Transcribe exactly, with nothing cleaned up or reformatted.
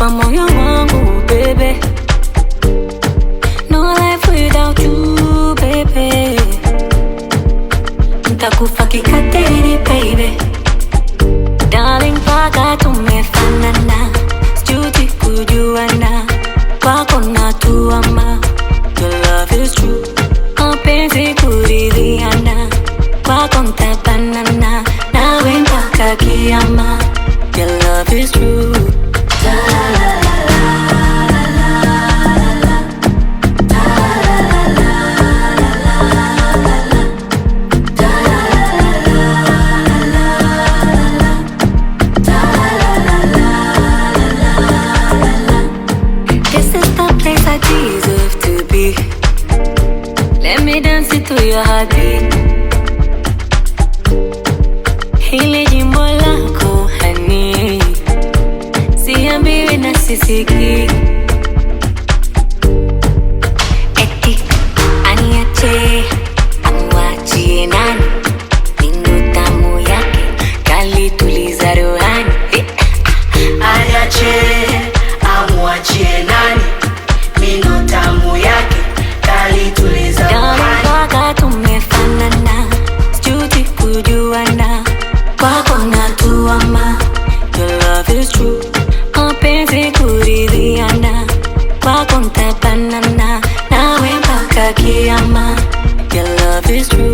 nakupa moyo wangu baby. No life without you baby. Nitakufa kikatili baby. Darling paka tumefanana, sijuti kujuana, kwako natuama. Your love is true, mapenzi kuridhiana, kwako ntabanana, nawe mpaka kiyama. Your love is true. La la la la la la la. La la la la la la la. La la la la la la. This is the place I deserve to be. Let me dance it to your heartbeat. Hili jimbo lako hani, siambiwi na sisiki. Eti aniache, amwachie nani? Ninu tamu yake kalituliza rohani. Aniache, amwachie nani? Mino tamu yake kalituliza rohani. Mpaka tumefanana, sijuti kujuana, kwako natuama. Your love is true, mapenzi kuridhiana, kwako ntabanana, nawe mpaka kiyama. Your love is true.